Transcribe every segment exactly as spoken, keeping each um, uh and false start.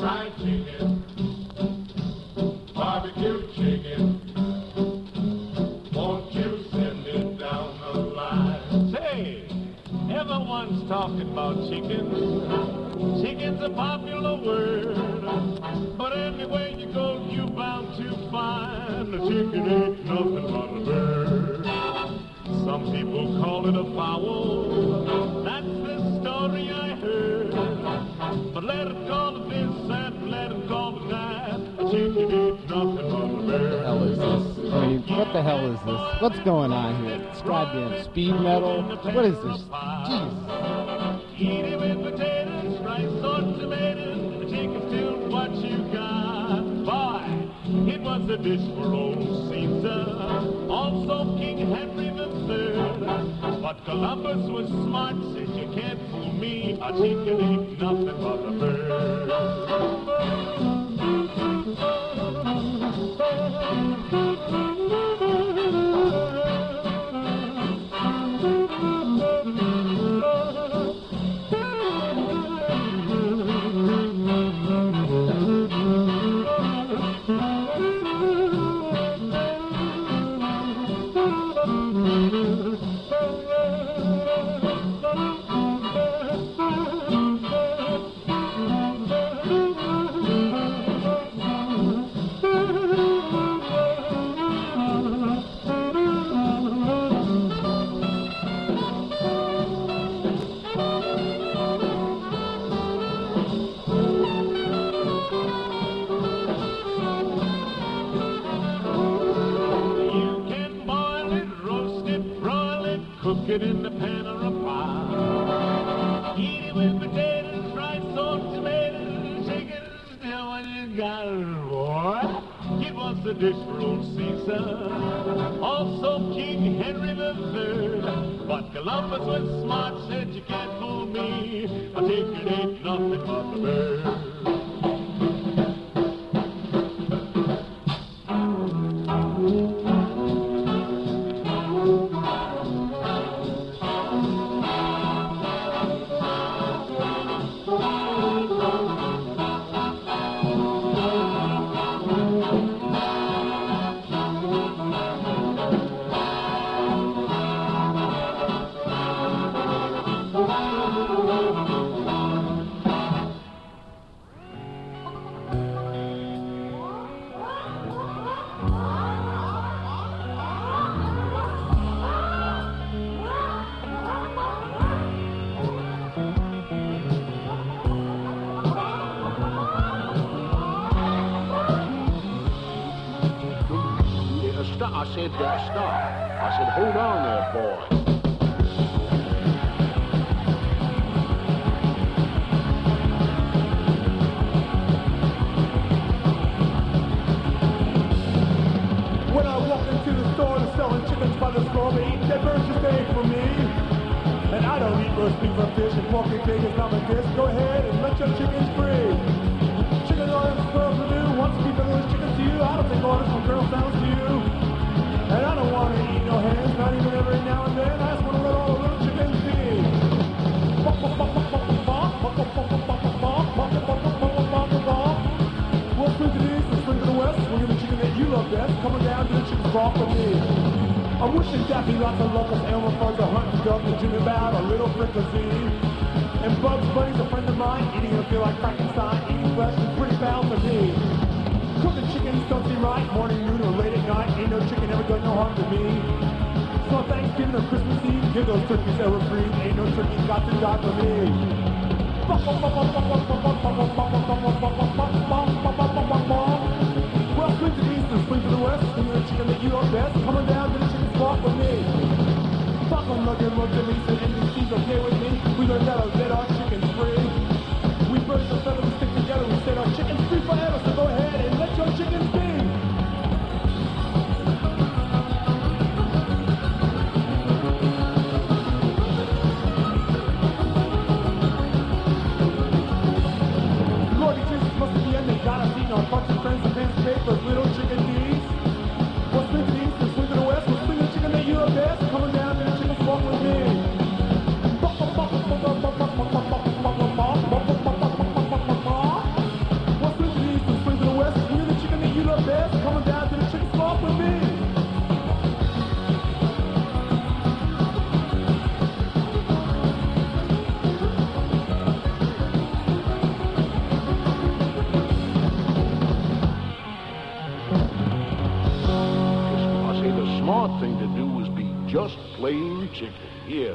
fried chicken, barbecue chicken. Won't you send it down the line? Say, everyone's talking about chicken. Chicken's a popular word, but anywhere you go, you're bound to find a chicken ain't nothing but a bird. Some people call it a fowl. That's the story I heard. But let it call it this and let it call it that. A chicken ain't nothing but a bird. What the hell is this? I mean, what the hell is this? What's going on here? It's goddamn speed metal. What is this? Jesus. Eat it with potatoes, rice or tomatoes. The chicken's still what you got. Boy, it was a dish for old Caesar. Also King Henry the Third. But Columbus was smart, said you can't fool me. A chicken ain't nothing but a bird. Cook it in the pan or a pie. Eat it with potatoes, rice or tomatoes. Chicken is still what you got, boy. It was the dish for old Caesar. Also King Henry the Third. But Columbus was smart, said you can't fool me. A chicken ain't nothing but a bird. I said, uh, stop. I said, hold on there, boy. When I walk into the store, they're selling chickens by the score. They eat dead birds just ain't for me. And I don't eat roast beef or fish, and pork and pig is not my dish. Go ahead and let your chickens free. Chicken orders girls to do. Wants to be delicious chicken to you. I don't take orders from girl sounds to you. And I don't want to eat no hands, not even every now and then. I just want to let all the little chickens be. Well, swing to the east and swing to the west. Swing to the chicken that you love best. Coming down to the chicken's broth with me. I'm wishing Daffy lots of luck, cause Elmer Fudd's a hunting duck and Jimmy about a little fricassee. And Bugs Bunny's a friend of mine. Eating him feel like Frankenstein. Eating flesh is pretty foul to me. Cooking chickens don't seem right, morning, noon, or late at night. Ain't no chicken ever done no harm to me. So on Thanksgiving or Christmas Eve, give those turkeys ever free. Ain't no turkey got to die for me. Well, swing to the east and swing to the west. Swing to the chicken that you love best. Coming down to the chicken's flock with me. Taco nugget, look at me, said N B C's okay with me. We learned how to let our chickens free. We burn the feather, we stick together, we set our chickens free forever. So go ahead and let your chickens be. Lordy Jesus must be the end. They got us eating our bunch of friends and fancy papers, little chicken D's. We'll swing to the east and swing to the west. We'll swing the chicken that you love best. Coming down to the chicken's walk with me. just plain chicken. Here.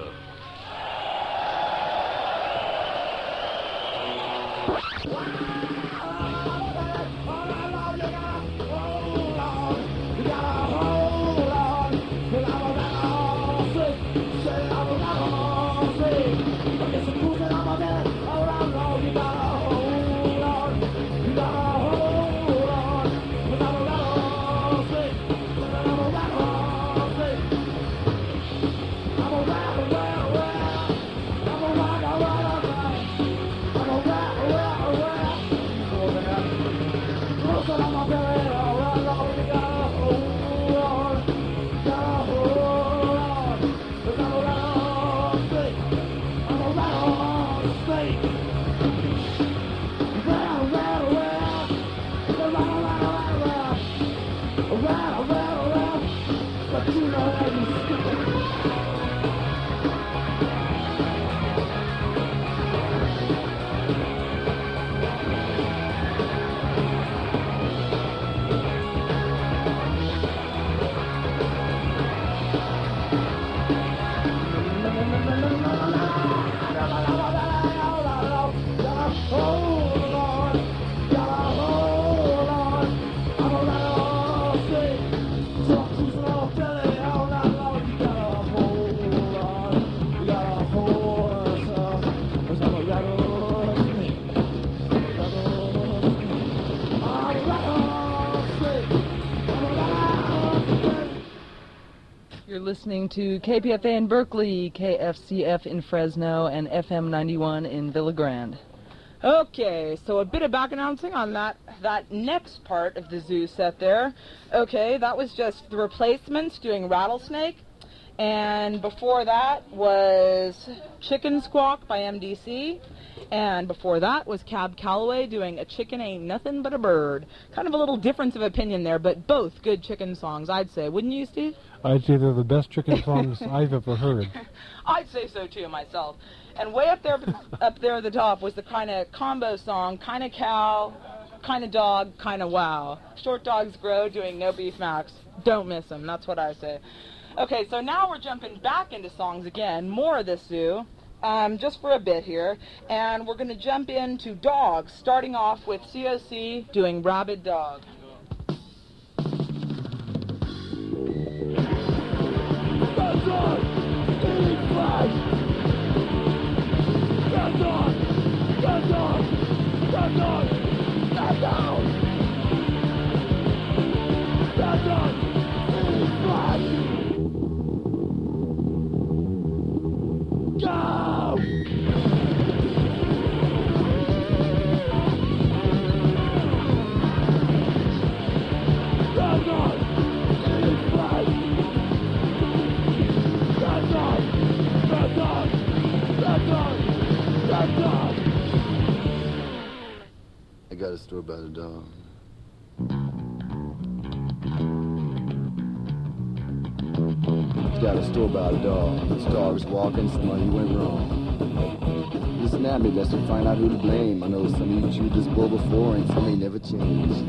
Listening to K P F A in Berkeley, K F C F in Fresno, and F M ninety-one in Villa Grande. Okay, so a bit of back announcing on that that next part of the zoo set there. Okay, that was just the Replacements doing Rattlesnake, and before that was Chicken Squawk by M D C, and before that was Cab Calloway doing A Chicken Ain't Nothing But a Bird. Kind of a little difference of opinion there, but both good chicken songs, I'd say. Wouldn't you, Steve? I'd say they're the best chicken songs I've ever heard. I'd say so too myself. And way up there, up there at the top was the kind of combo song, kind of cow, kind of dog, kind of wow. Short Dogs Grow doing No Beef Max. Don't miss them. That's what I say. Okay, so now we're jumping back into songs again. More of this zoo, um, just for a bit here, and we're going to jump into dogs, starting off with C O C doing Rabid Dog. I got a story about a dog. Got a story about a dog. This dog's walking, somebody went wrong. Listen at me, let's find out who to blame. I know some of you chewed this bull before and some of you never changed.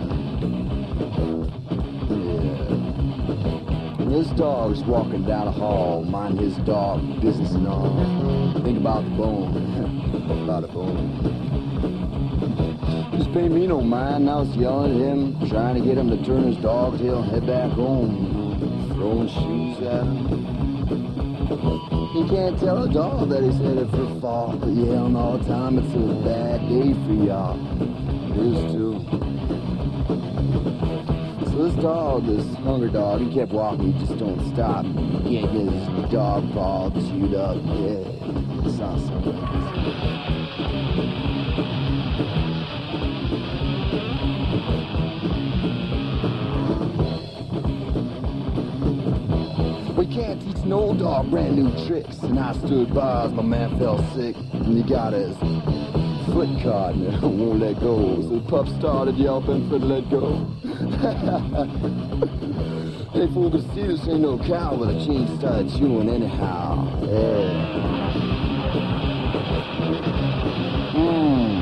Yeah. And this dog's walking down a hall, mind his dog business and all. Think about the bone, about a bone. Just pay me no mind, now it's yelling at him, trying to get him to turn his dog tail and head back home, throwing shoes at him. He can't tell a dog that he's headed for a fall, but yelling all the time, it's a bad day for y'all. It is too. So this dog, this hungry dog, he kept walking, he just don't stop. He can't get his dog paw chewed up. Yeah, it's not something. We can't teach an old dog brand new tricks. And I stood by as my man fell sick. And he got his foot caught and it won't let go. So the pup started yelping for to let go. Hey, fool could see this ain't no cow, but the chain started chewing anyhow. Yeah. Mmm.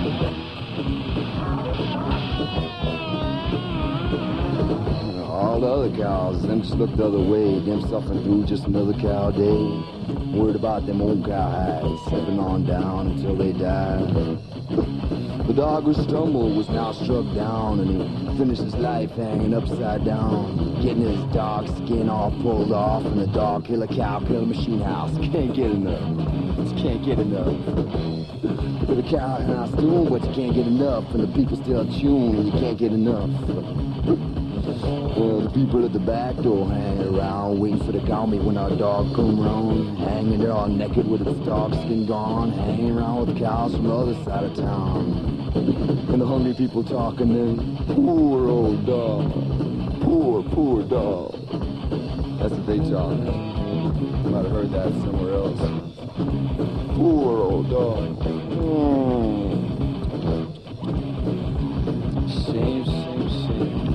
all the other cows. Them just look the other way. Them suffering through just another cow day. Worried about them old cowhides, stepping on down until they die. The dog who stumbled was now struck down, and he finished his life hanging upside down, getting his dog skin all pulled off, and the dog killer cow killer machine house. Can't get enough. Just can't get enough. With a cow house tune, but you can't get enough, and the people still tune, and you can't get enough. Well, the people at the back door hanging around, waiting for the county when our dog come round, hanging there all naked with its dog skin gone, hanging around with the cows from the other side of town. And the hungry people talking then, poor old dog, poor, poor dog. That's what they talk. You might have heard that somewhere else. Poor old dog. Mm. Shame, shame, shame.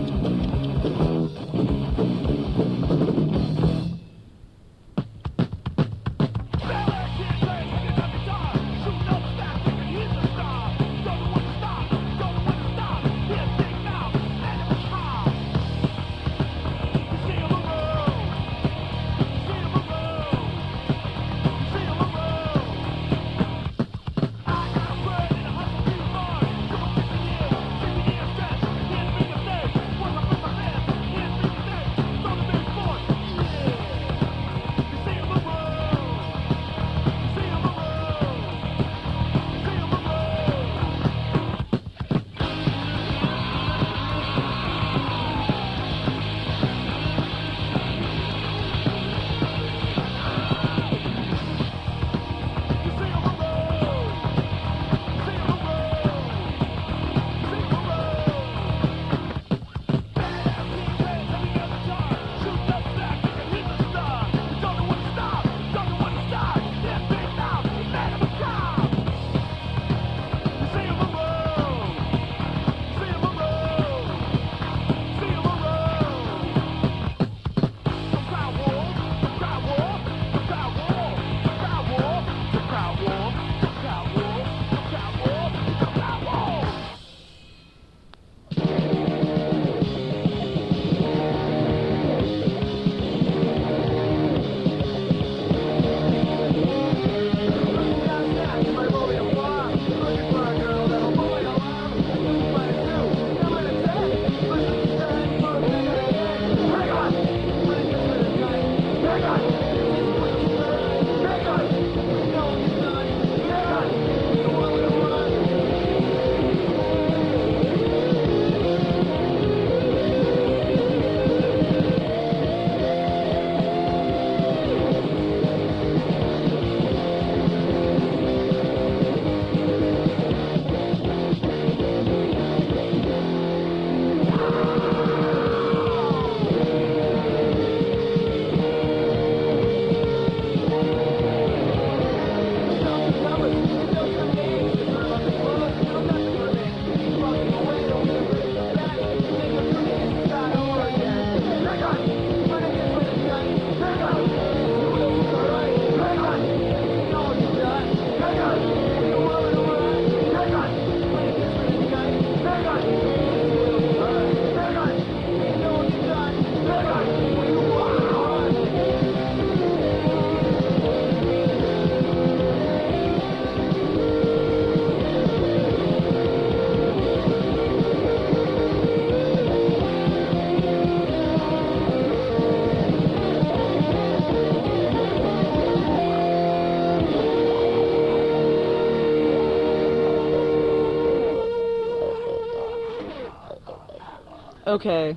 Okay,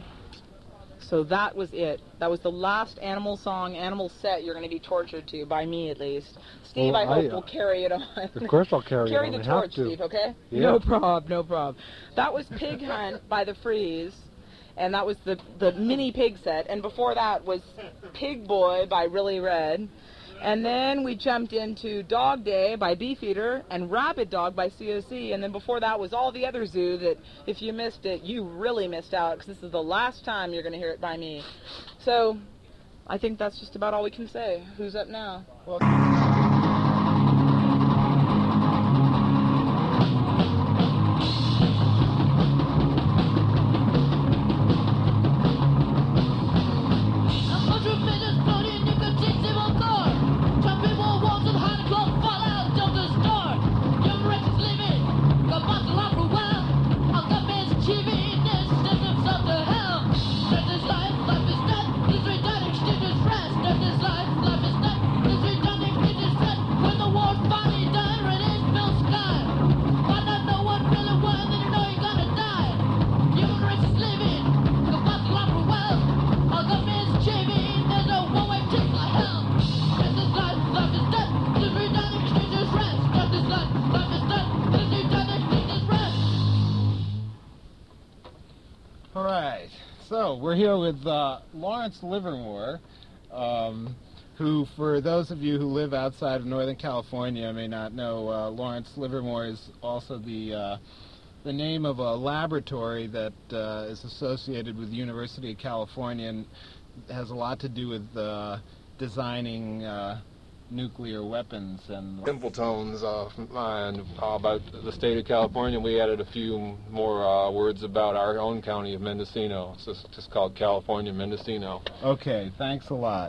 so that was it. That was the last animal song, animal set you're going to be tortured to, by me at least. Steve, Well, I hope I, uh, will carry it on. Of course I'll carry, carry it on. the I have torch, to. Steve, okay? Yeah. No prob, no prob. That was Pig Hunt by the Freeze, and that was the, the mini pig set. And before that was Pig Boy by Really Red. And then we jumped into Dog Day by Beefeater and Rabid Dog by C O C. And then before that was all the other zoo that if you missed it, you really missed out, because this is the last time you're going to hear it by me. So I think that's just about all we can say. Who's up now? Well, All right. So we're here with uh, Lawrence Livermore, um, who, for those of you who live outside of Northern California, may not know. Uh, Lawrence Livermore is also the uh, the name of a laboratory that uh, is associated with the University of California and has a lot to do with uh, designing uh, nuclear weapons. And Simple tones uh, and uh, about the state of California. We added a few more uh, words about our own county of Mendocino. It's just, just called California Mendocino. Okay, thanks a lot.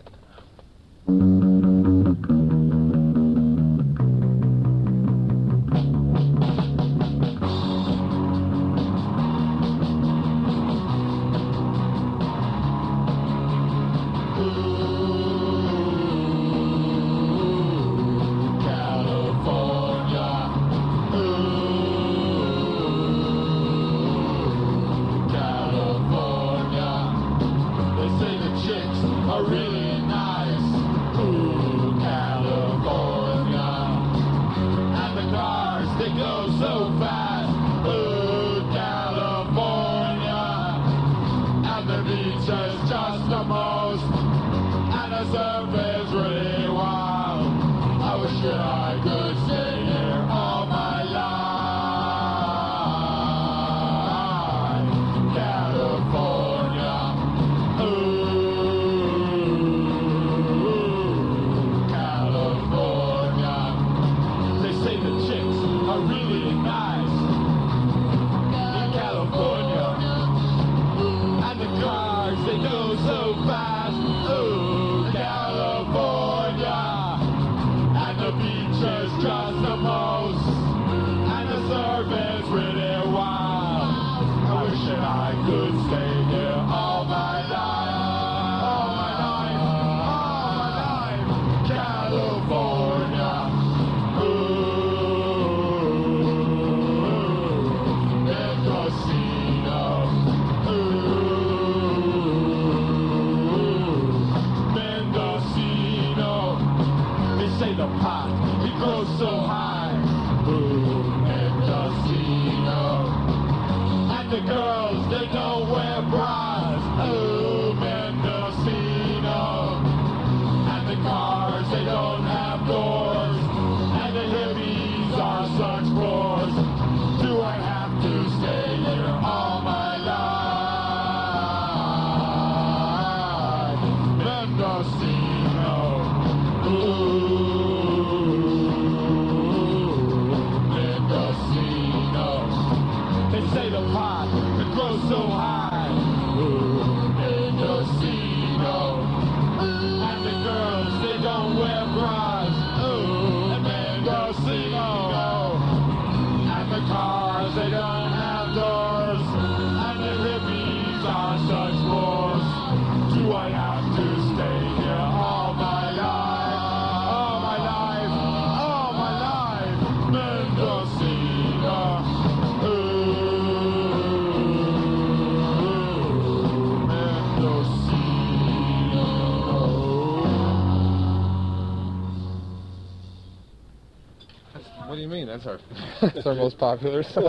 What do you mean? That's our that's our most popular song.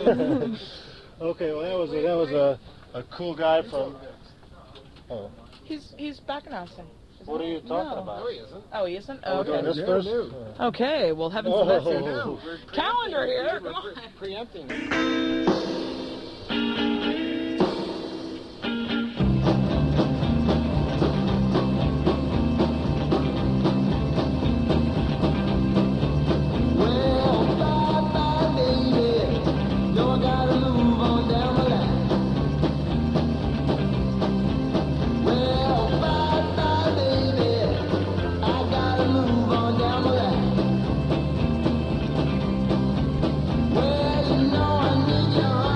Okay, well that was a, that was a, a cool guy from. Oh. He's he's back announcing. What are you talking No. about? No, he isn't. Oh, he isn't? Oh, Oh, we're doing okay. this first? Okay, well, heavens Oh, and let's oh, see. oh, oh. Calendar here. Come on. Preempting. Well, you know I need your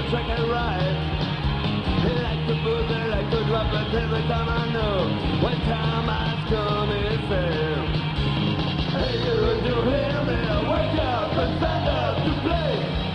check it right. They like to booze, they like to drop, but every time I know when time has come, it's fair. Hey, you, you hear me? Wake up and stand up to play.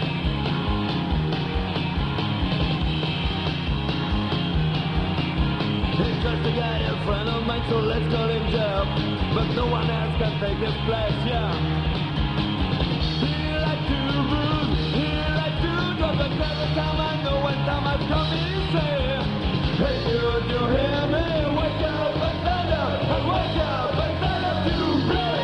He's just a guy, a friend of mine, so let's call him Jeff. But no one else can take his place, yeah. He like to booze, he like to drop, but every time I know when time has come, he say, hey, you, you hear me? Wake up and stand up, and wake up and stand up to play.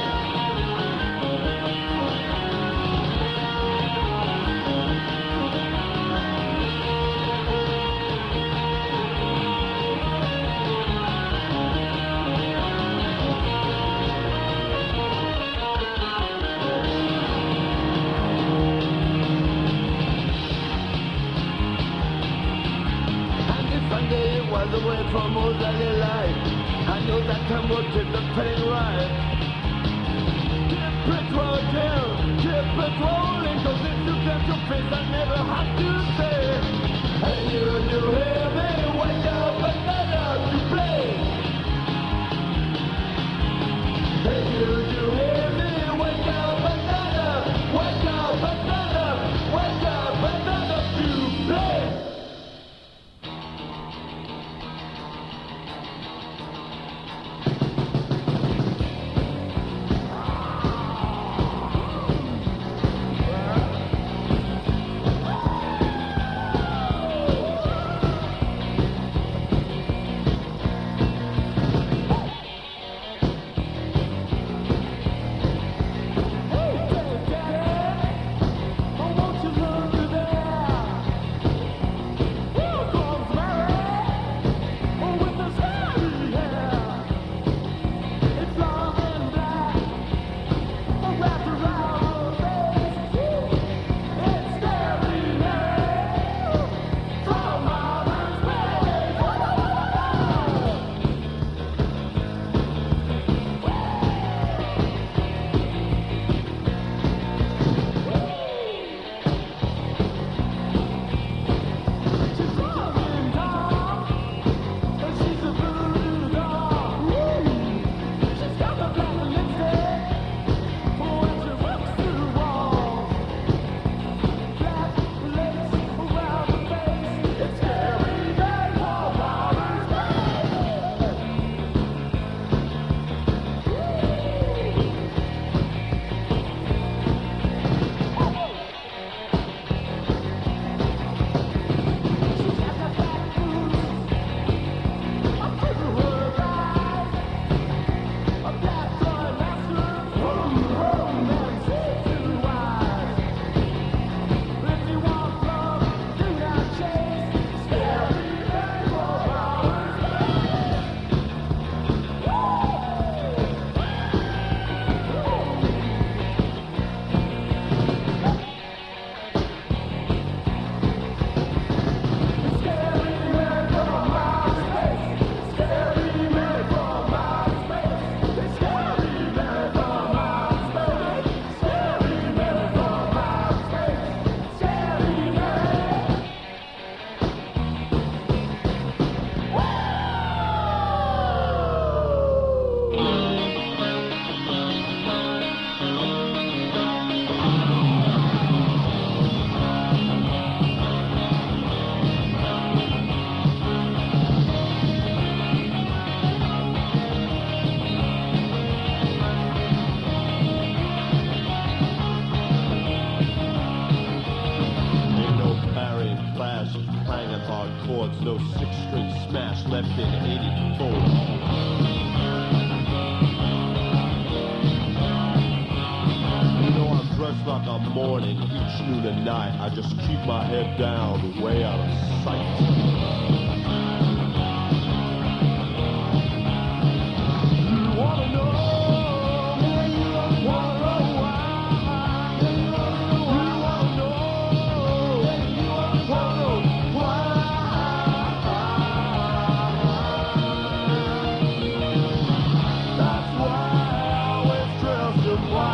Sunday was away from all daily life. I know that time will keep the pain right. Keep it rolling, keep it rolling, cause if you get your face, I never have to say, hey, you, you hear me? Wake up and stand up to play. Hey, you, you hear me? Wake up and stand up, wake up and stand up, wake up and stand up to play. No six-string smash left in eighty-four. You know I'm dressed like I'm mourning each noon and night. I just keep my head down, way out of sight. You wanna know? You wanna know why? You wanna know? You wanna know why?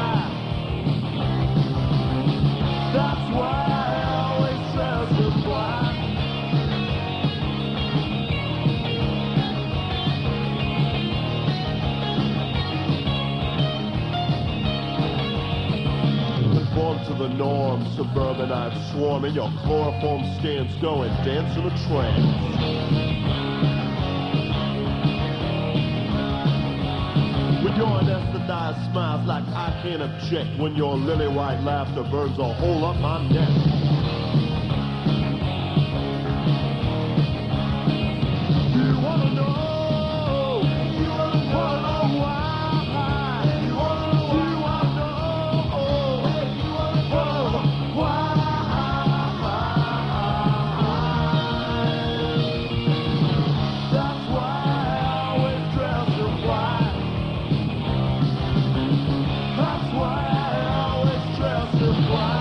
That's why I always dress in black. suburbanites swarming, your chloroform scans going, dancing a trance. When your anesthetized smiles like I can't object, when your lily white laughter burns a hole up my neck. You wanna know? You wanna know why? You wanna know? You wanna know? You wanna know why? That's why I always dress in white. That's why I always dress in white.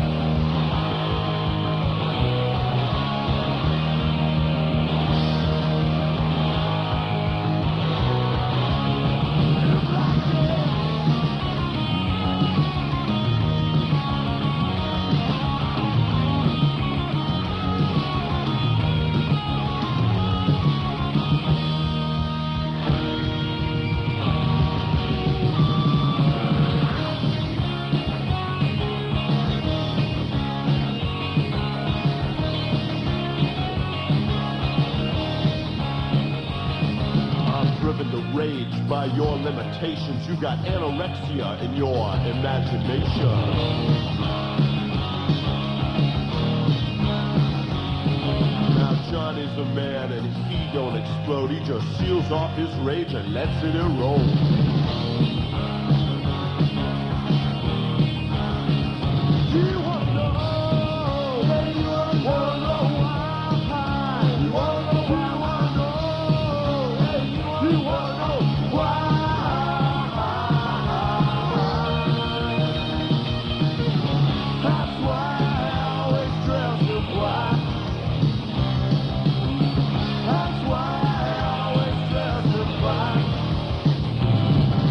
Driven to rage by your limitations. You got anorexia in your imagination. Now Johnny's a man and he don't explode. He just seals off his rage and lets it erode. You wanna know? You wanna know why? You wanna know why? You wanna know why? That's why I always dress in white. That's why I always dress in white.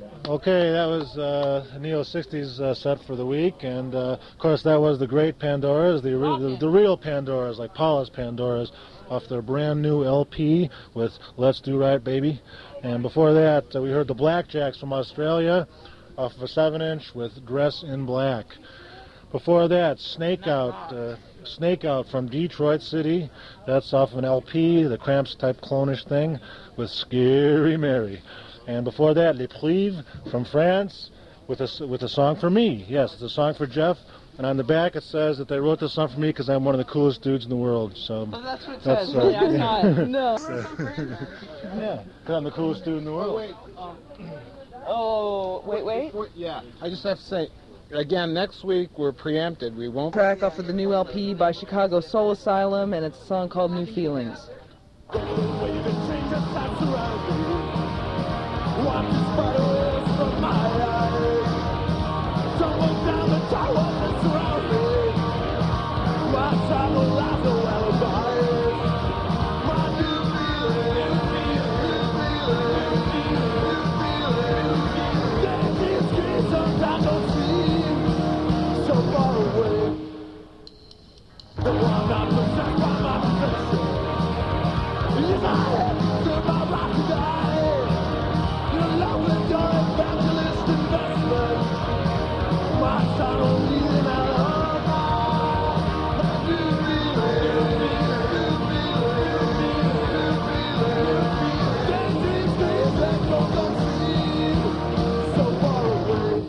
Okay, that was uh, a Neo sixties uh, set for the week, and uh, of course that was the great Pandoras, the, the, the real Pandoras, like Paula's Pandoras, off their brand new L P with Let's Do Right Baby. And before that, uh, we heard the Blackjacks from Australia off of a seven inch with Dress in Black. Before that, Snake Out, uh, Snake Out from Detroit City. That's off of an L P, the Cramps type clonish thing, with Scary Mary. And before that, Les Prives from France with a, with a song for me. Yes, it's a song for Jeff. And on the back it says that they wrote this song for me because I'm one of the coolest dudes in the world. So oh, that's what it that's, says. Uh, Yeah, I saw it. No. Yeah, because I'm the coolest dude in the world. Oh, wait. Um, oh, wait, wait. Before, yeah, I just have to say, again, next week we're preempted. We won't... Track off of the new L P by Chicago Soul Asylum, and it's a song called New Feelings. Watch the spider from my eyes. Tumble down the towers that surround me. My travel lies no alibis. My new feeling, new feeling, new feeling. That these kids sometimes don't seem so far away. The one I'm protected by my profession. Yes, I have to my right to die. Love with your evangelist investment. My son will lead him out of my new feeling, new feeling, new feeling. There's dreams, dreams that don't seem so far away.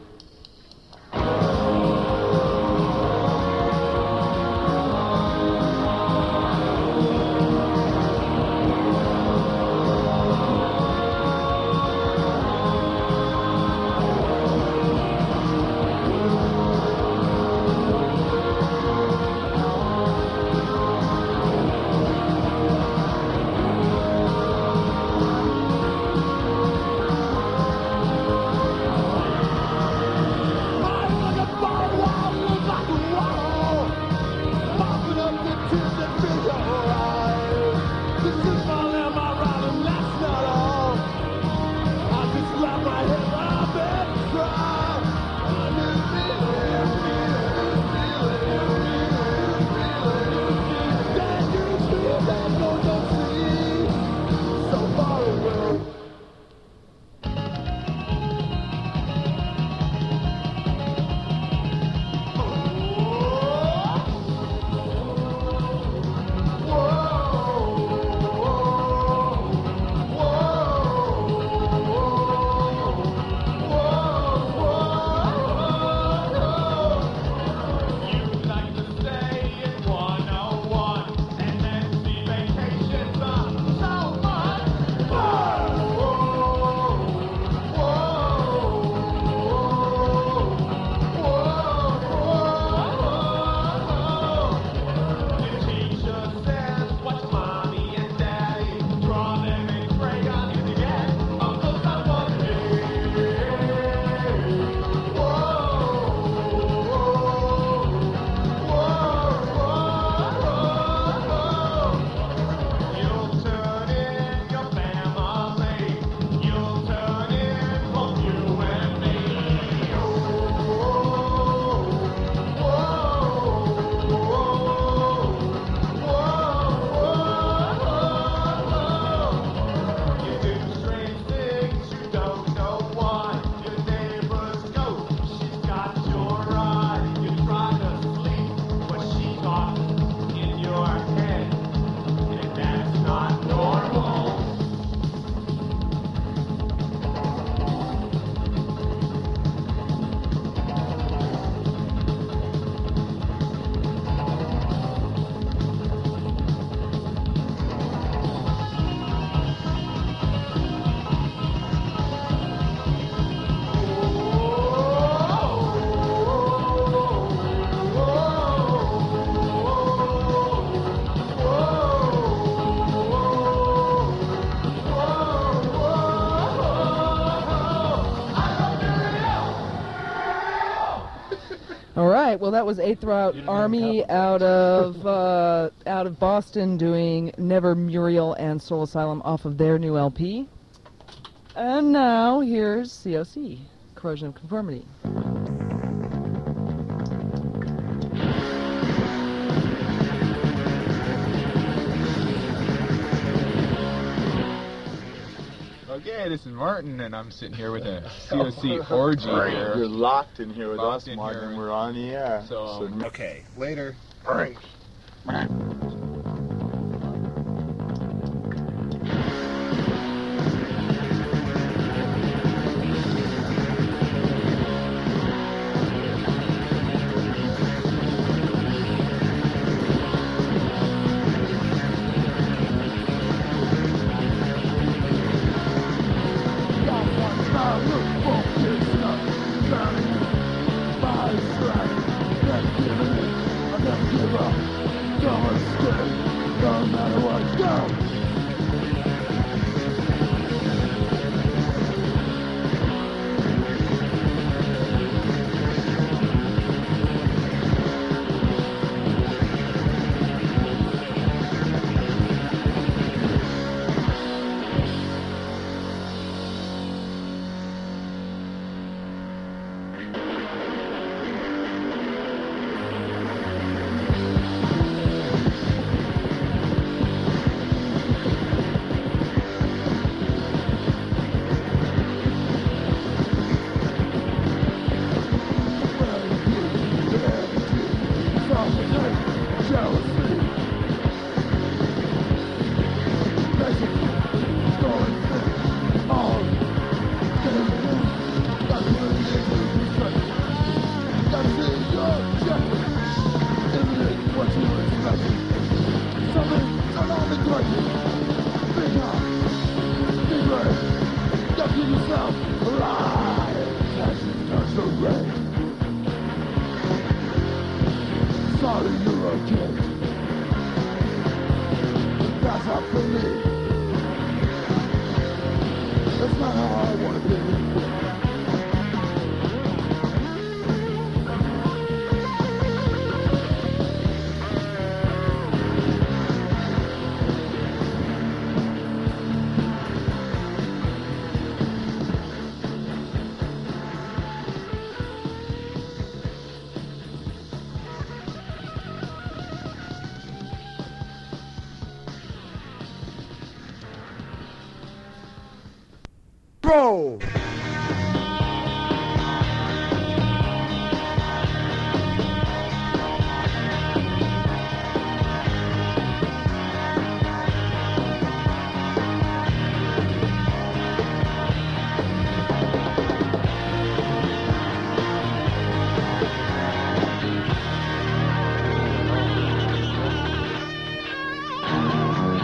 All right. Well, that was Eighth Route Army out of uh, out of Boston doing Never Muriel and Soul Asylum off of their new L P. And now here's C O C, Corrosion of Conformity. Okay, this is Martin, and I'm sitting here with a C O C orgy here. You're locked in here with Locked us, in Martin. here. We're on the air. So, um, okay, later. Right. Bro! Thank you.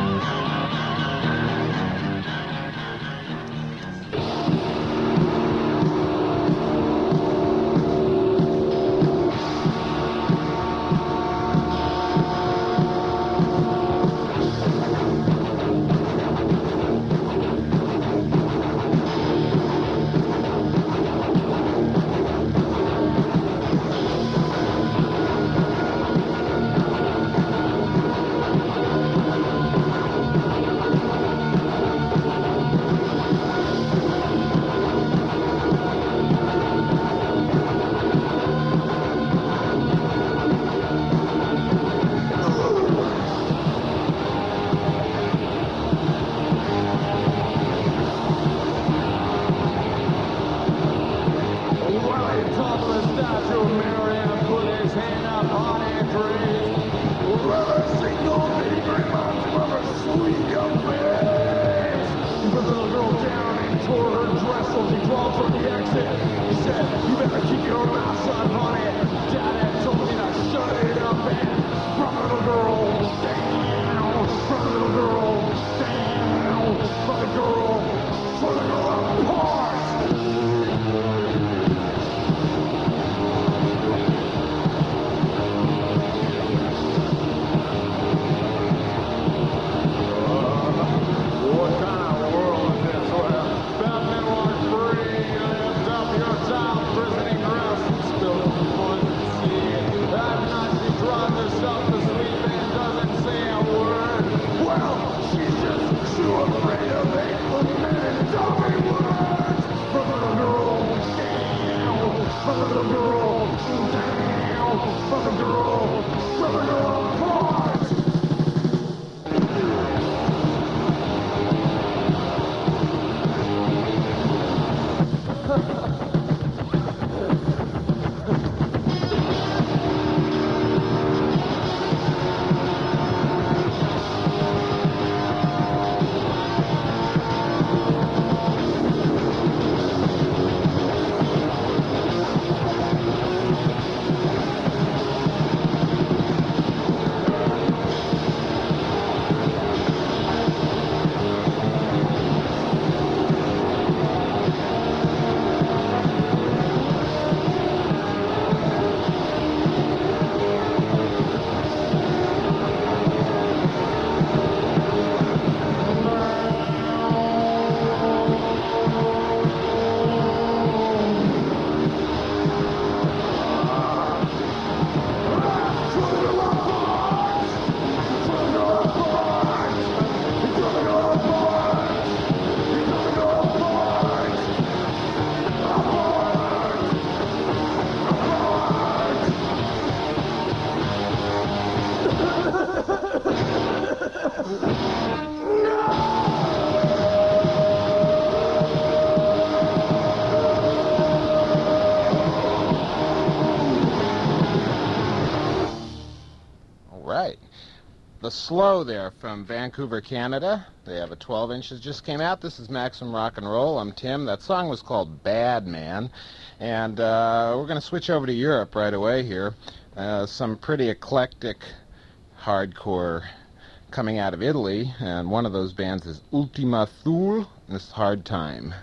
The Slow there from Vancouver, Canada. They have a twelve inches just came out. This is Maximum Rock and Roll. I'm Tim. That song was called Bad Man. And uh, we're going to switch over to Europe right away here. Uh, some pretty eclectic hardcore coming out of Italy. And one of those bands is Ultima Thule, and this is Hard Time.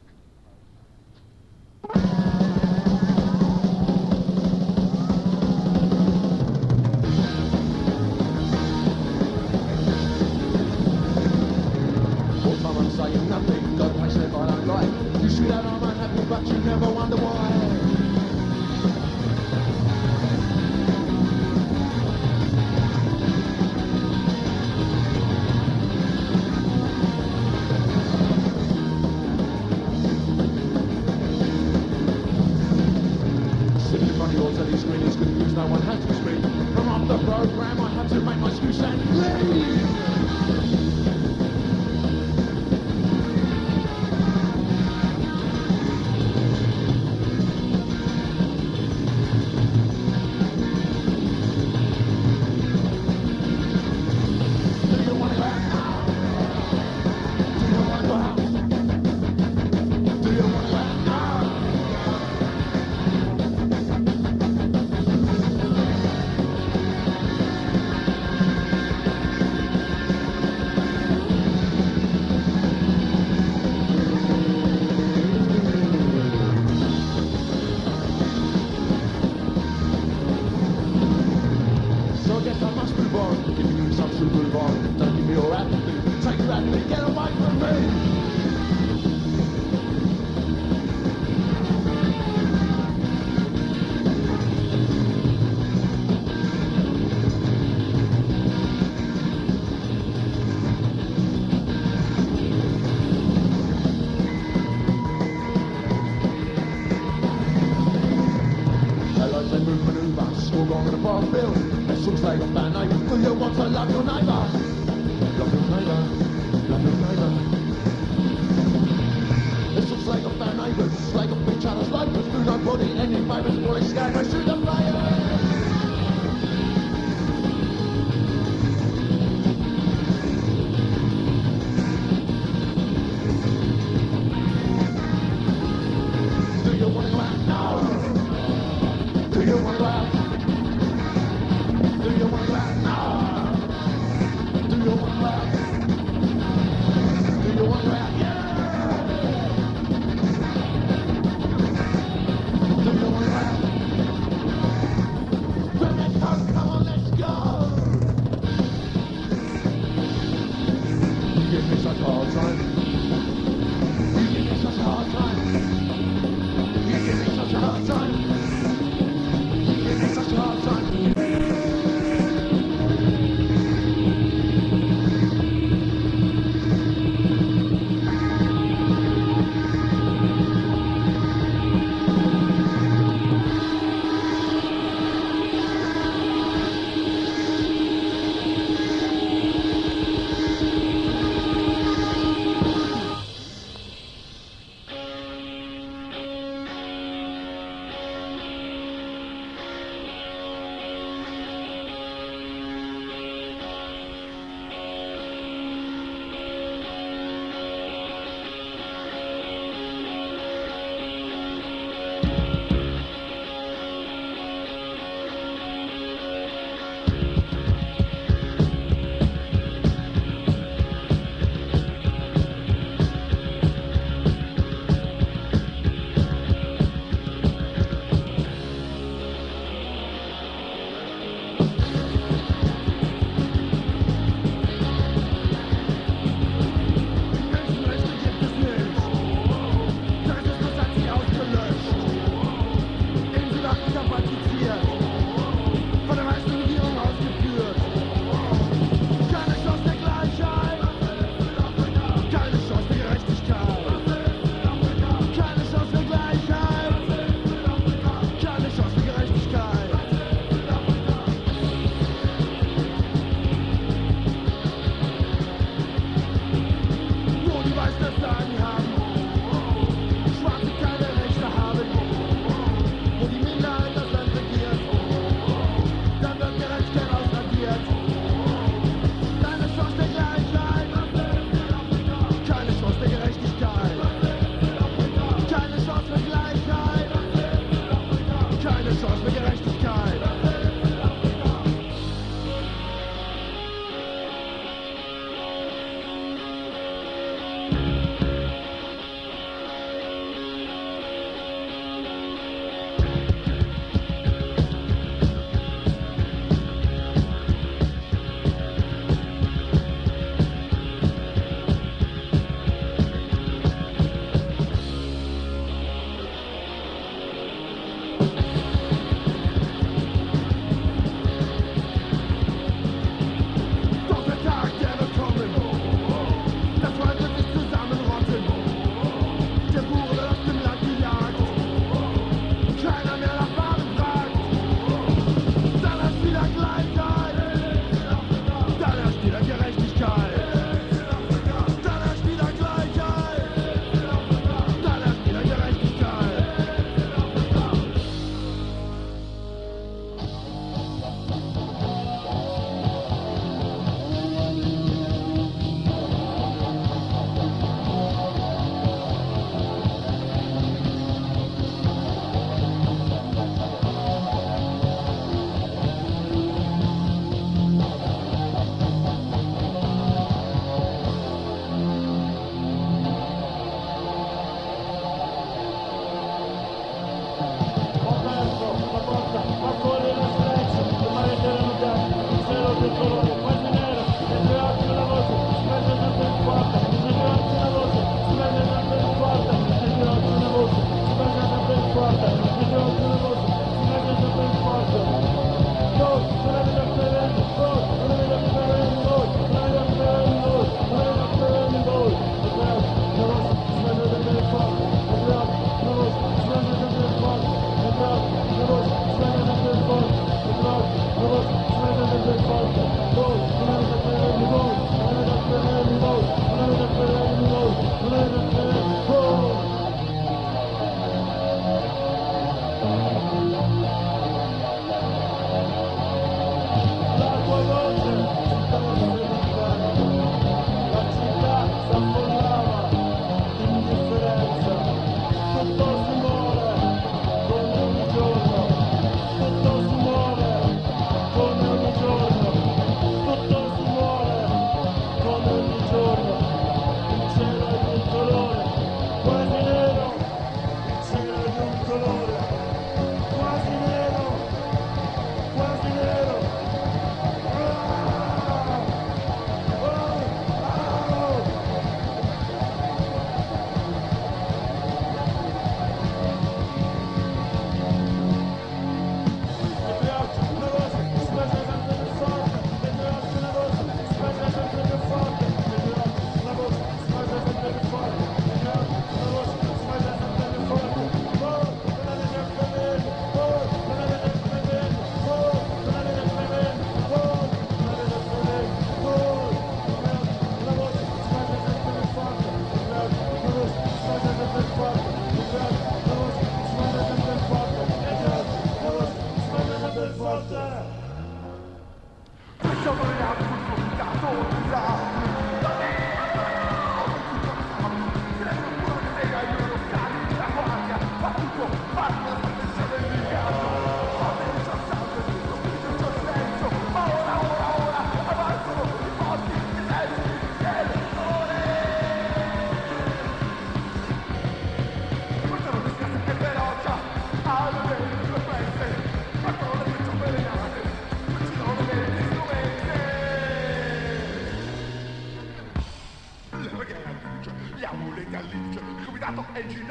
But you never wonder why. Sitting in front of your telly screen is confused, no one had to speak. From off the program I had to make my excuse and leave.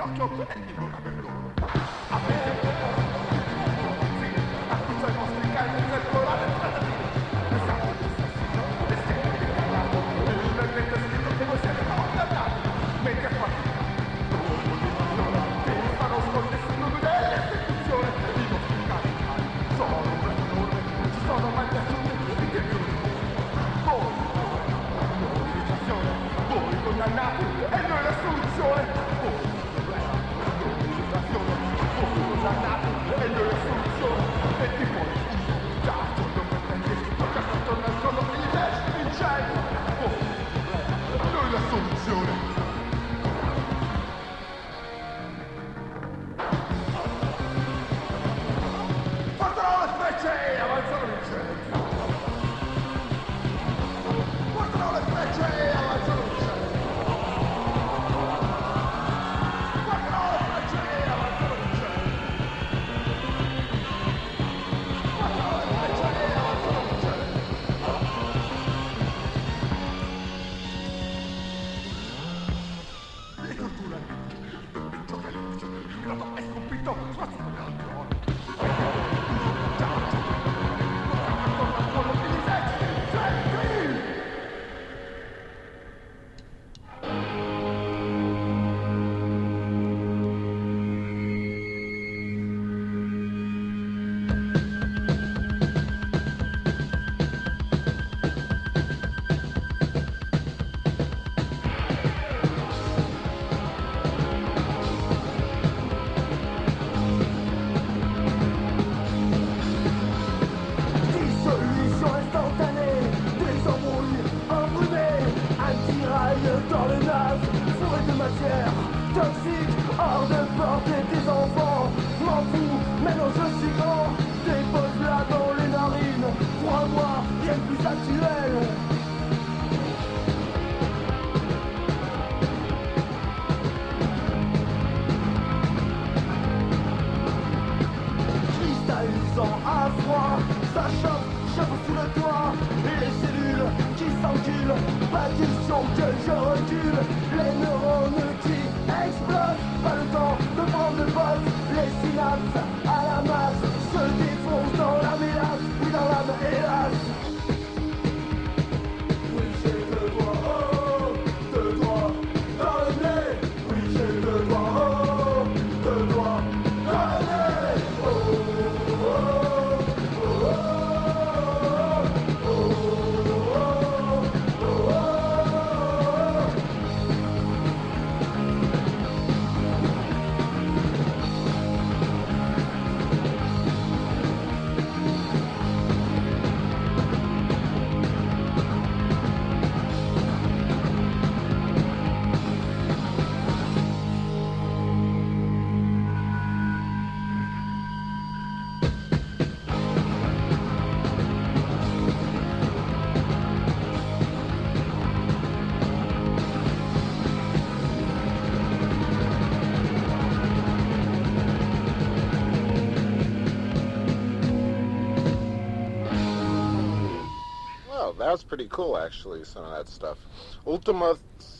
That was pretty cool, actually, some of that stuff. Ultima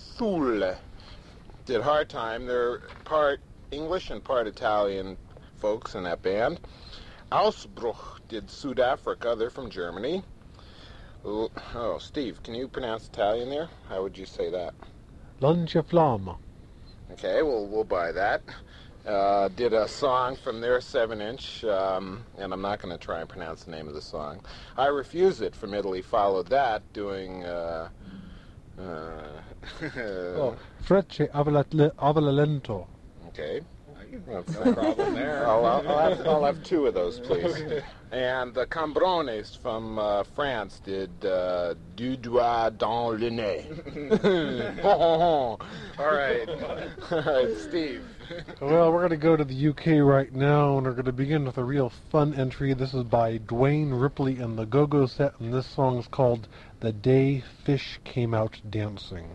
Thule did Hard Time. They're part English and part Italian folks in that band. Ausbruch did South Africa. They're from Germany. Oh, Steve, can you pronounce Italian there? How would you say that? Lanciaflamma. Okay, well, we'll buy that. Uh, did a song from their seven inch, um, and I'm not going to try and pronounce the name of the song. I Refuse It from Italy followed that, doing... Uh, uh, oh, Frecce Avala Lento. Okay. That's no problem there. I'll, I'll, I'll, have, I'll have two of those, please. And the Cambrones from uh, France did uh, Du Doigt dans le Nez. All right. All right, Steve. Well, we're going to go to the U K right now, and we're going to begin with a real fun entry. This is by Dwayne Ripley and the Go-Go Set, and this song is called The Day Fish Came Out Dancing.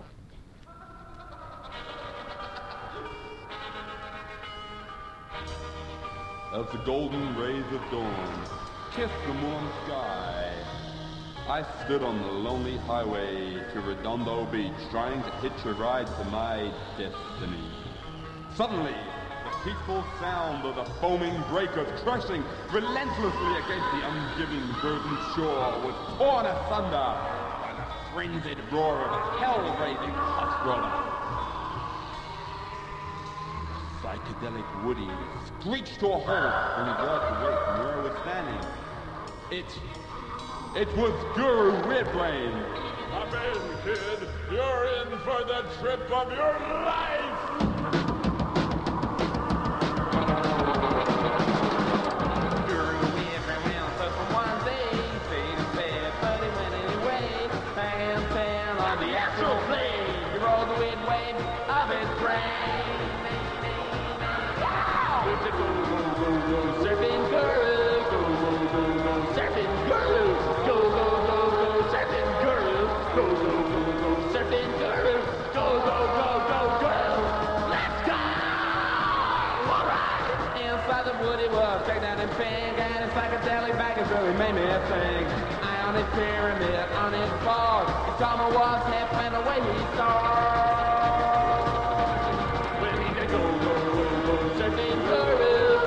As the golden rays of dawn kissed the warm sky, I stood on the lonely highway to Redondo Beach, trying to hitch a ride to my destiny. Suddenly, the peaceful sound of the foaming breakers crashing relentlessly against the ungiven burdened shore was torn asunder by the frenzied roar of a hell-raising hot roller. Psychedelic Woody screeched to a halt when he yards away from where I was standing. It... it was Guru Redbrain. Hop in, kid. You're in for the trip of your life! Guru Redbrain, so for one day, fade and fed, but he went anyway. Hand pan on the astral plane. He rolled the wind wave of his brain. Go, go, go, go, surfing guru, go, go, go, go, surfing guru, go, go, go, go, surfing guru, go, go, go, go, surfing guru, go, go, go, go, guru, let's go! Alright! Inside the woody was checked out and pink, and his psychedelic baggage really made me sing. I on his pyramid, on his bar, his karma was half and away he started. When he did go, go, go, go, surfing guru.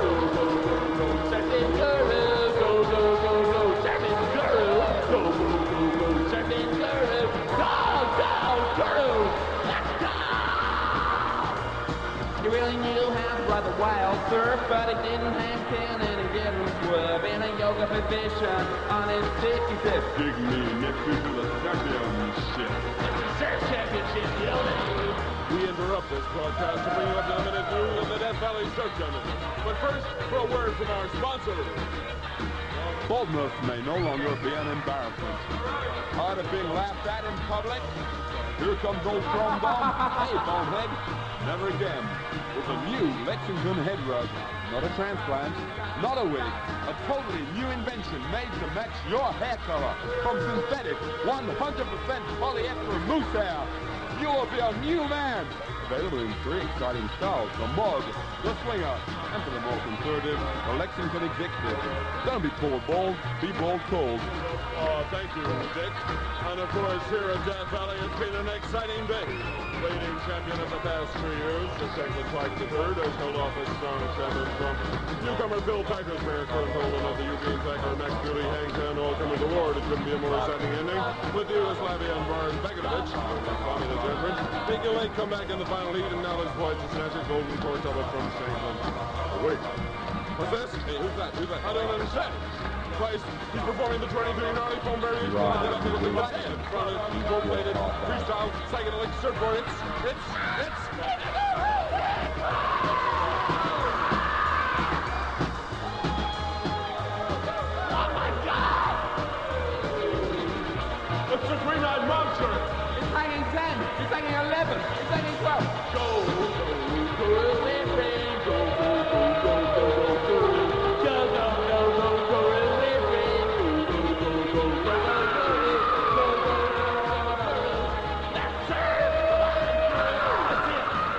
He really knew how to ride the wild surf, but he didn't have ten and he didn't swerve. In a yoga position on his stick, he said, Dig me next to the championship. Surf championship, yo! We interrupt this broadcast to bring you up to the minute news of the Death Valley Surf Championship. But first, for a word from our sponsor. Baldness may no longer be an embarrassment. Tired of being laughed at in public? Here comes old Chrome Bomb. Hey, bonehead. Never again. With a new Lexington head rug. Not a transplant, not a wig. A totally new invention made to match your hair color. From synthetic, one hundred percent polyester moose hair. You will be a new man. Available in three exciting styles. The Mug, the Swinger, and for the more conservative, the Lexington Executive. Don't be cold bald, be bald cold. Oh, thank you, Dick. And of course, here at Death Valley, it's been an exciting day. Reigning champion of the past three years, Detective Pike the Third has held off his strong champion from newcomer Bill Piper's mare, Kurt Holden of the Eugene Thacker, Max Dooley, Hangtown, All-Comers Award. It couldn't be a more exciting ending. With Yugoslavia and Baron Begovic, communist entrance, making a late comeback in the final heat, and now his poised to snatch his golden core tublet from Shankland. Oh, wait. What's this? Hey, who's that? Who's that? I don't understand. Price, he's performing the twenty-three gnarly foam barriers. Right. Up with his head in front of the gold-plated freestyle psychedelic surfboard. It's, it's, it's... Oh my God! It's the three-night monster! It's hanging ten, it's hanging eleven, it's hanging twelve. Go, go, go, living, go, go, go, go, go, go, go, go, go, go, go, go, living, go, go, go, go, go, go, go, go, go, go, that's it! That's it!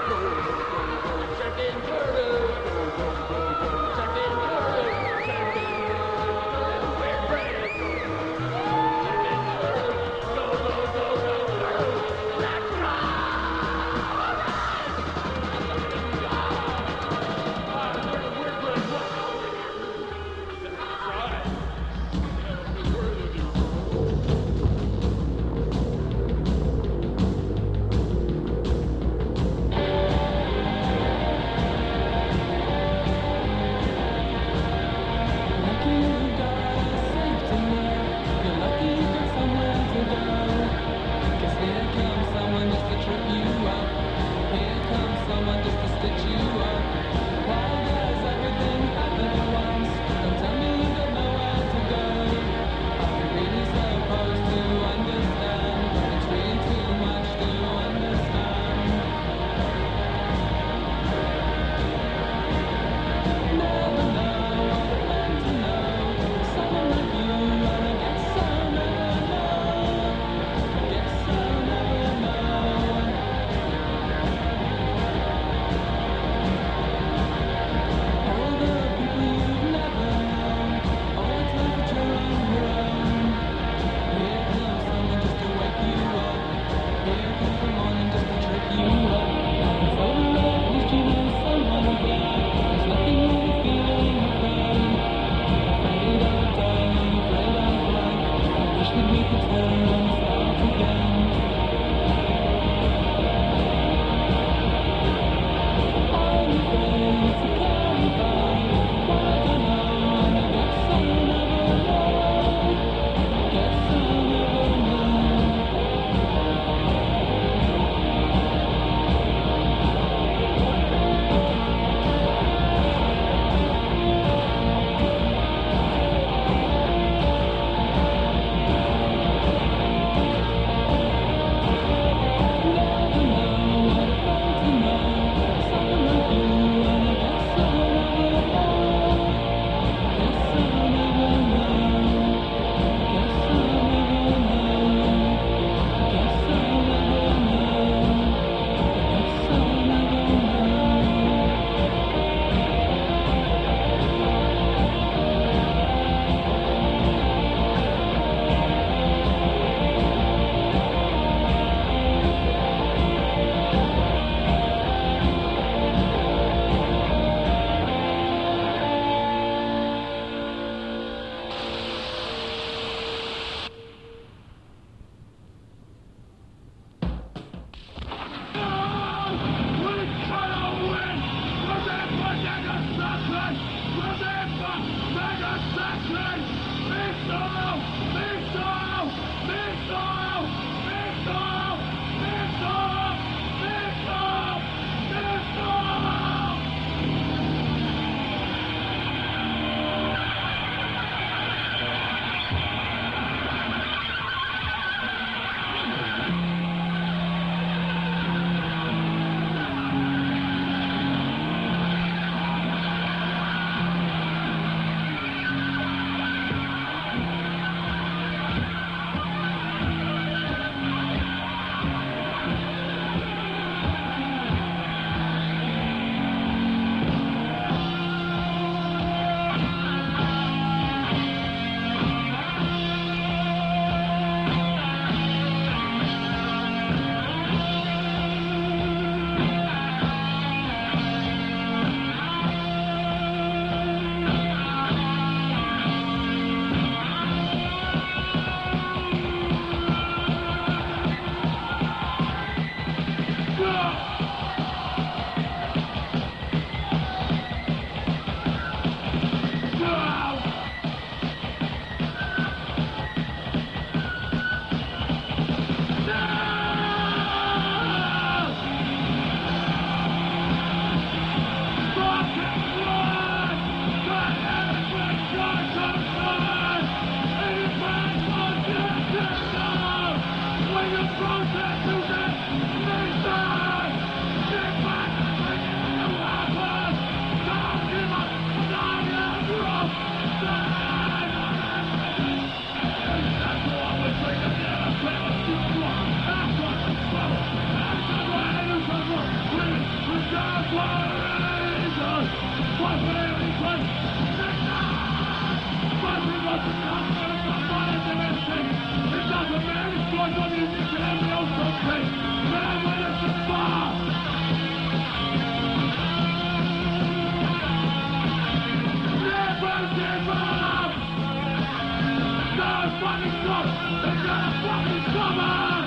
fucking come. They gotta fucking come on.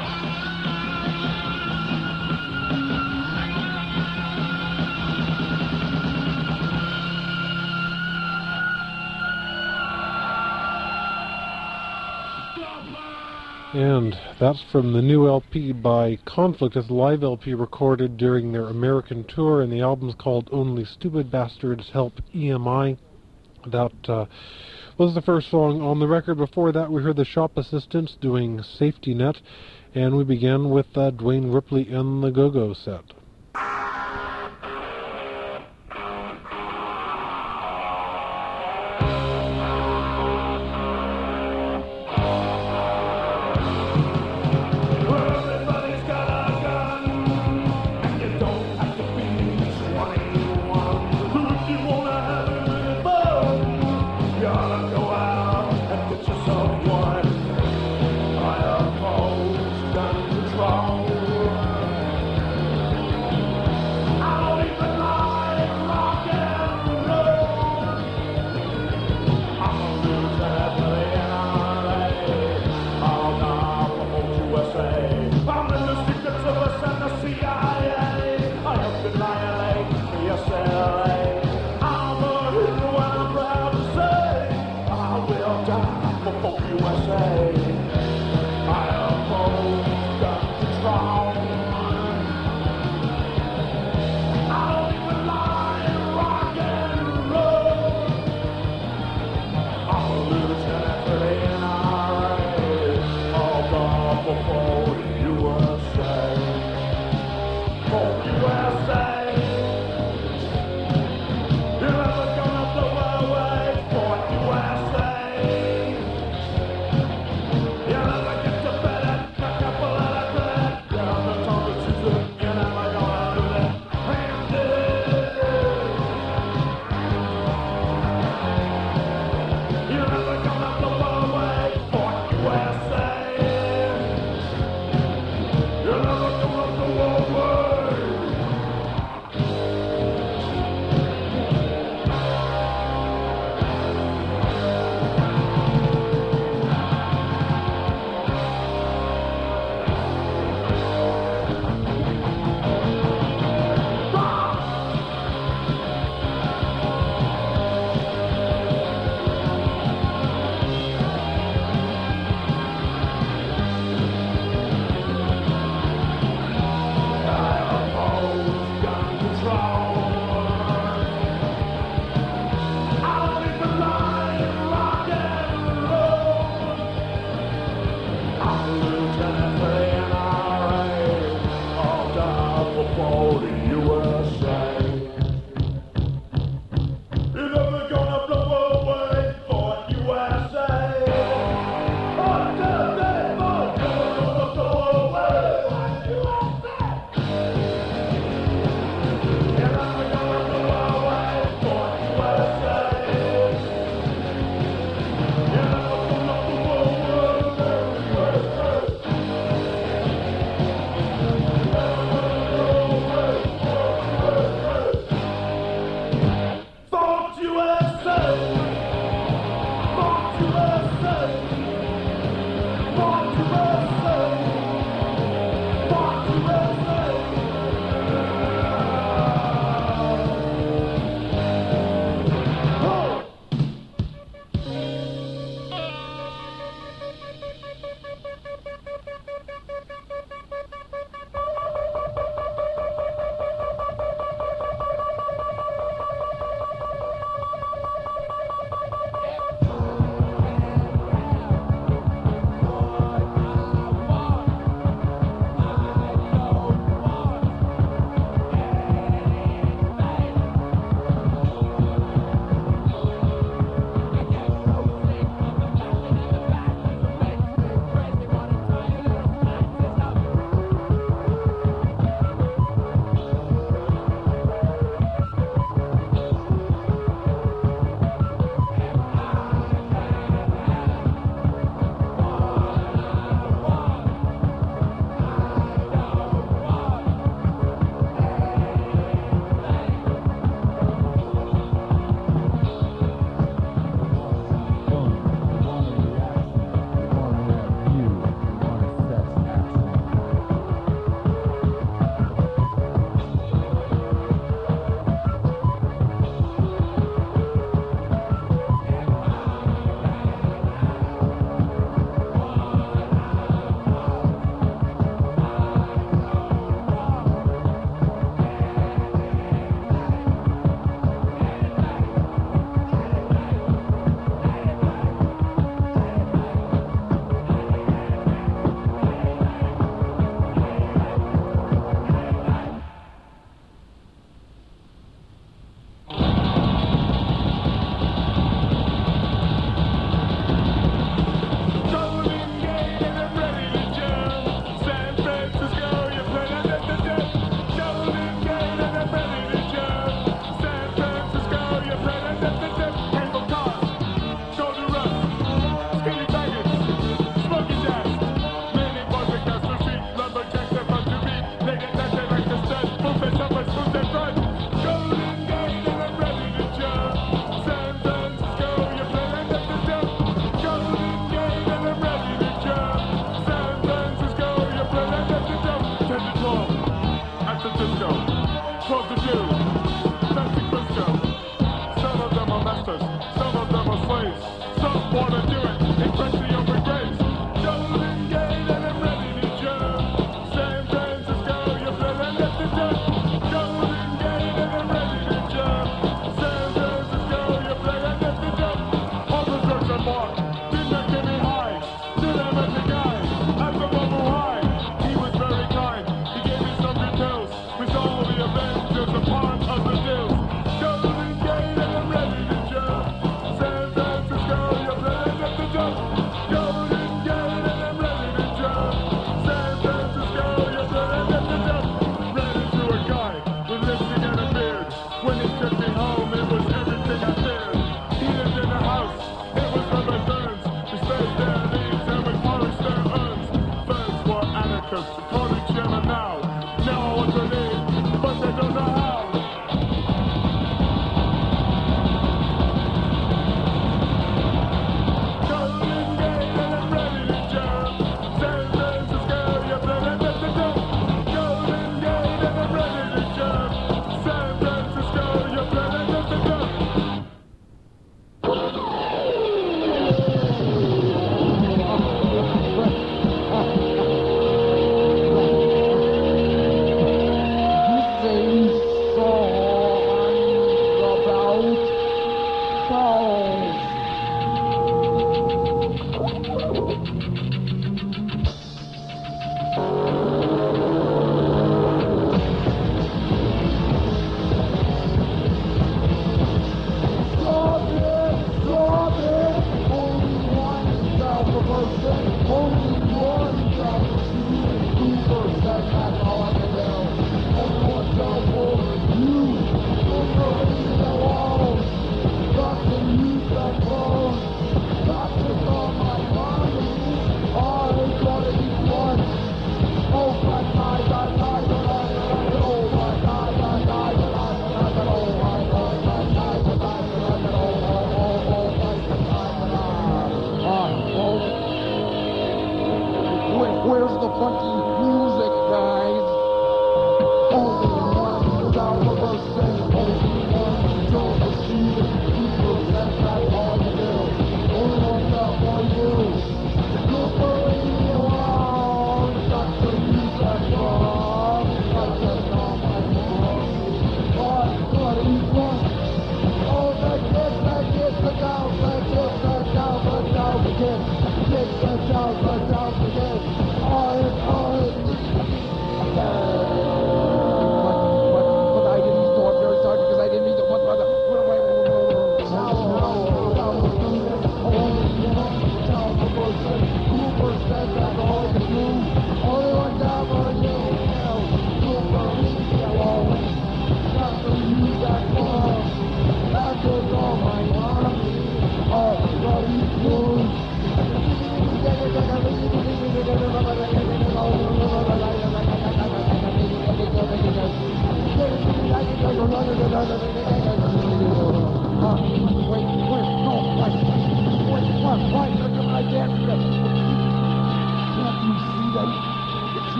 And that's from the new L P by Conflict. It's a live L P recorded during their American tour, and the album's called Only Stupid Bastards Help E M I. That uh, was the first song on the record. Before that, we heard the Shop Assistants doing Safety Net, and we began with uh, Dwayne Ripley and the Go-Go Set.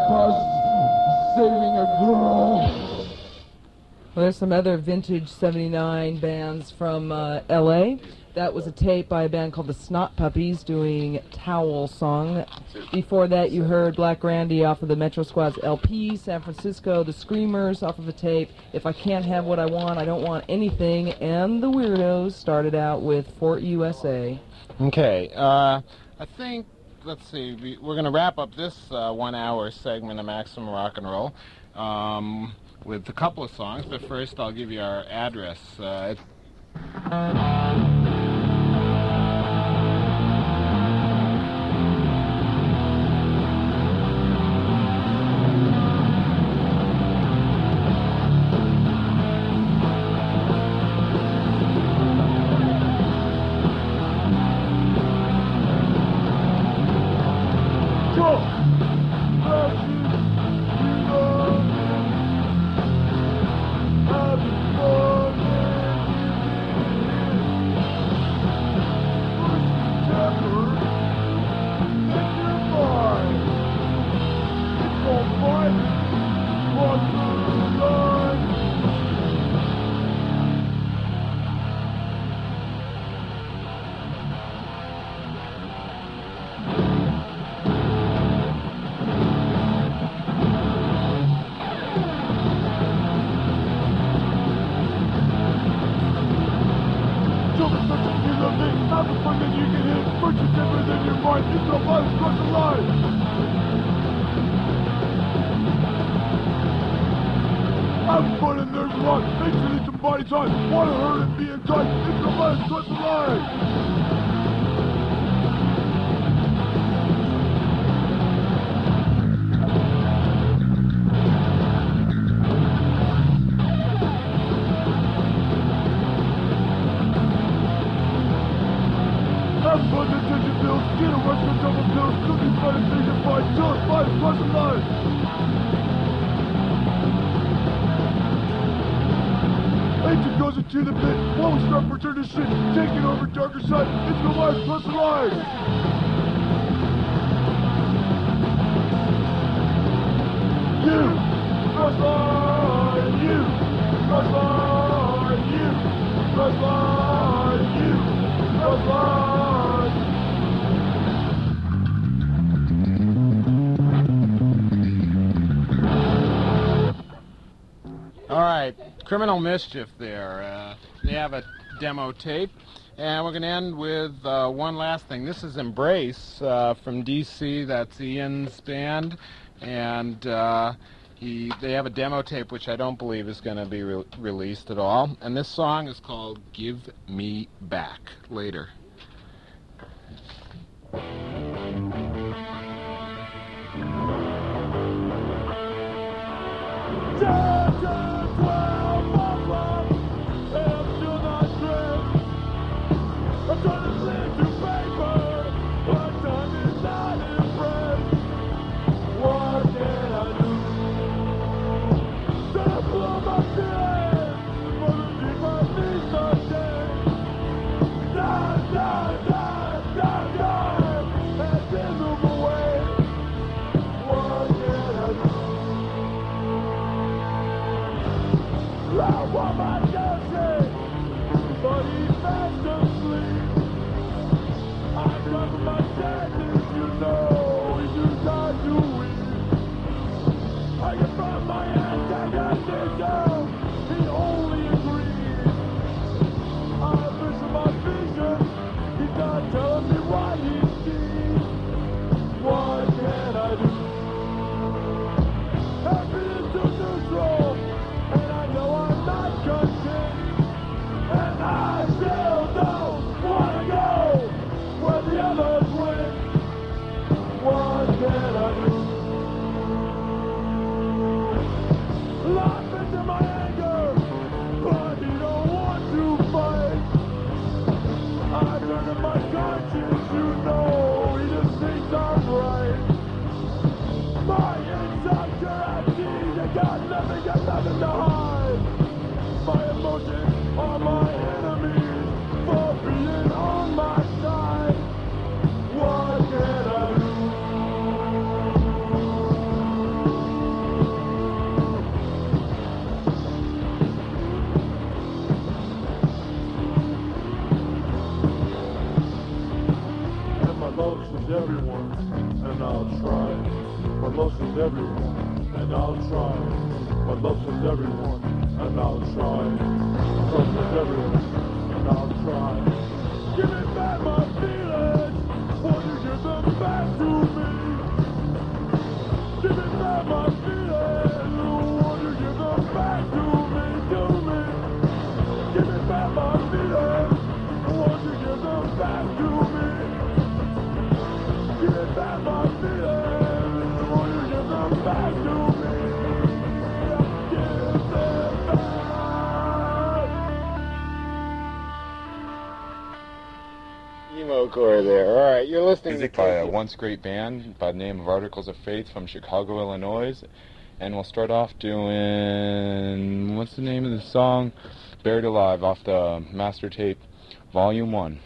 cost saving a girl. Well, there's some other vintage seventy-nine bands from uh, L A That was a tape by a band called the Snot Puppies doing Towel Song. Before that, you heard Black Randy off of the Metro Squad's L P, San Francisco, the Screamers off of a tape, If I Can't Have What I Want, I Don't Want Anything, and the Weirdos started out with Fort U S A. Okay, uh, I think, let's see, we, we're going to wrap up this uh, one-hour segment of Maximum Rock and Roll um, with a couple of songs, but first I'll give you our address. Uh, Criminal Mischief there. Uh, they have a demo tape. And we're going to end with uh, one last thing. This is Embrace uh, from D C. That's Ian's band. And uh, he, they have a demo tape which I don't believe is going to be re released at all. And this song is called Give Me Back. Later. everyone, and I'll try. My most is everyone, and I'll try. My most is everyone, and I'll try. My most is everyone, and I'll try. Give me back my feelings, won't you give them back to me? Give me back my feelings, won't you give them back to me, to me? Give me back my feelings, won't you give them back to me? Give me back my feelings, won't you give them back to me? Give them back. Emo core there. All right, you're listening Music to by a once great band by the name of Articles of Faith from Chicago, Illinois. And we'll start off doing, what's the name of the song? Buried Alive off the master tape, Volume one.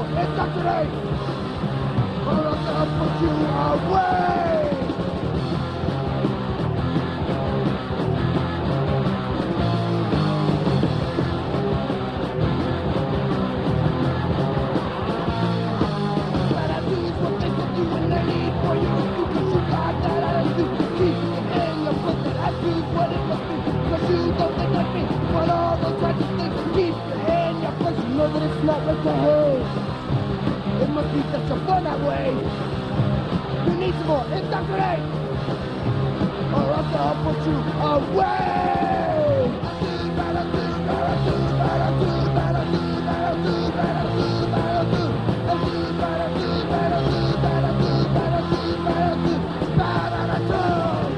more, indoctrinate, or else I'll put you away. Bad attitudes will think of you when they need for you. Because you got that attitude, keep it in your foot. That attitude's what it must be. Cause you don't think like me, but all those types of things keep it in your place. You know that it's not right to hate. It must be such a fun that way. You need some more, indoctrinate, or else I'll put you away. Attitude, bad attitude, bad attitude, bad attitude, bad attitude, bad attitude, bad attitude, bad attitude, attitude, bad attitude, bad attitude, bad attitude, bad attitude, bad attitude, bad attitude.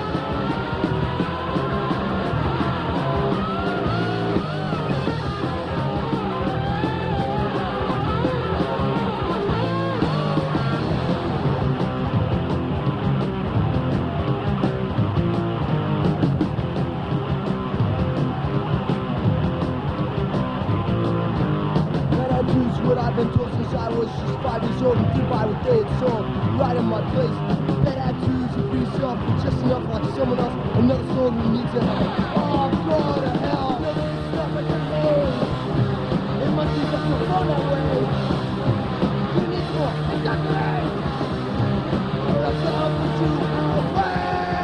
What I've been told since I was just five years old and goodbye with day and soul, right in my place. Bad attitudes and be yourself, but just enough like someone else, another soul who needs it. Oh, go to hell, never stop at the name. It must be such a fun that way. You need more, indoctrinate, or else I'll put you away.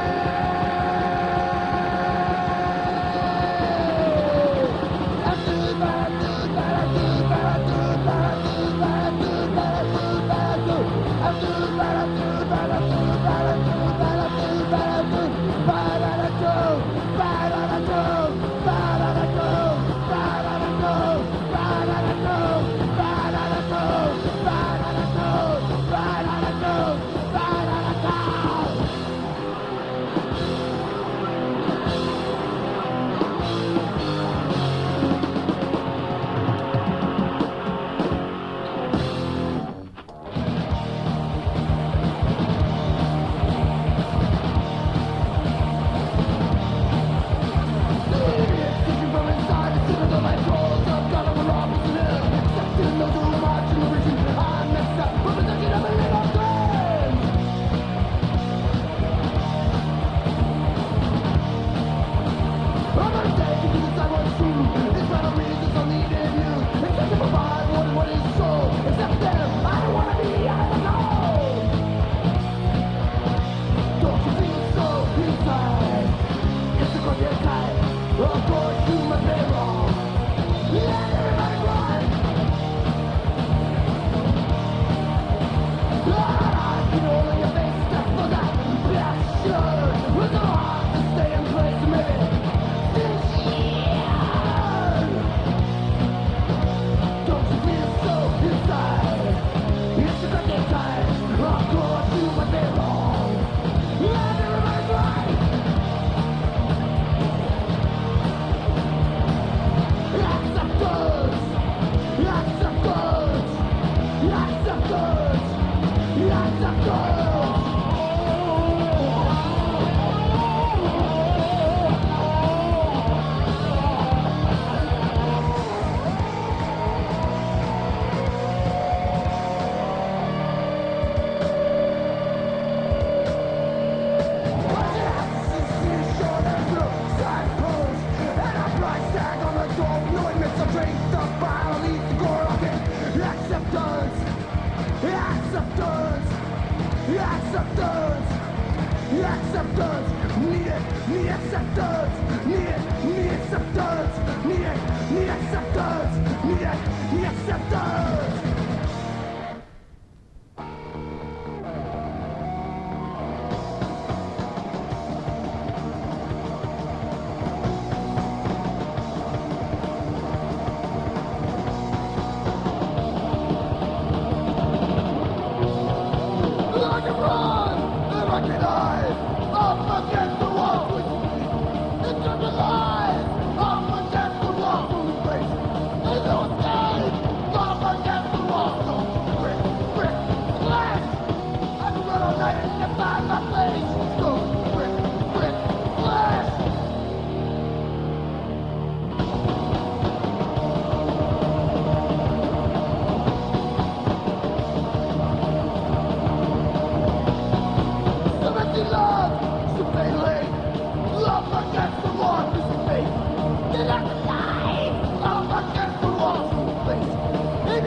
Attitude, bad attitude, bad attitude, bad attitude, bad attitude, bad attitude, bad attitude, bad attitude, attitude, bad attitude, bad attitude, bad attitude, bad attitude, bad attitude, bad attitude, bad attitude, bad attitude, bad attitude, bad attitude, bad attitude, bad attitude, bad attitude, bad attitude. Up against the wall, face. There's no escape. Up against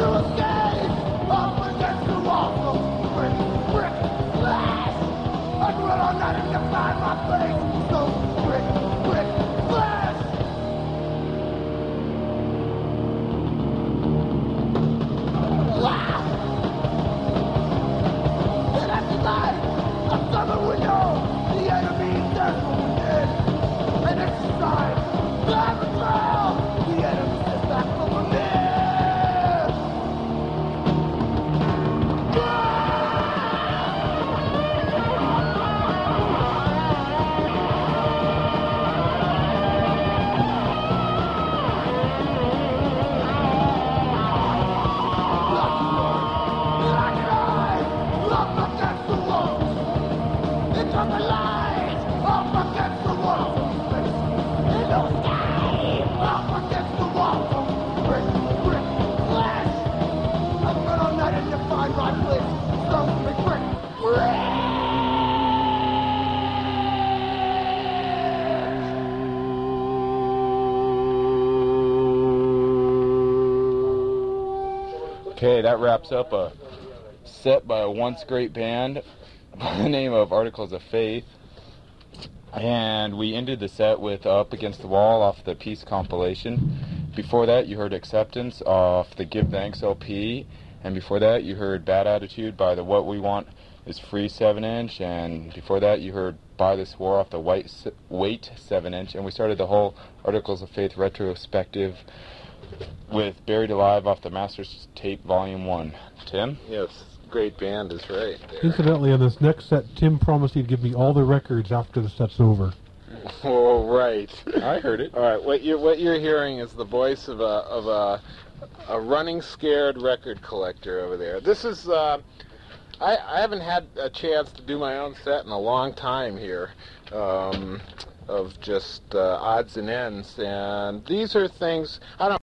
Okay, that wraps up a set by a once great band by the name of Articles of Faith. And we ended the set with Up Against the Wall off the Peace compilation. Before that, you heard Acceptance off the Give Thanks L P. And before that, you heard Bad Attitude by the What We Want Is Free seven inch. And before that, you heard By This War off the White Wait seven inch. And we started the whole Articles of Faith retrospective with Buried Alive off the Master's Tape Volume one. Tim? Yes, great band is right there. Incidentally, on this next set, Tim promised he'd give me all the records after the set's over. Oh, right. I heard it. All right, what you're, what you're hearing is the voice of a, of a, a running scared record collector over there. This is, uh, I, I haven't had a chance to do my own set in a long time here. Um, of just uh, odds and ends, and these are things, I don't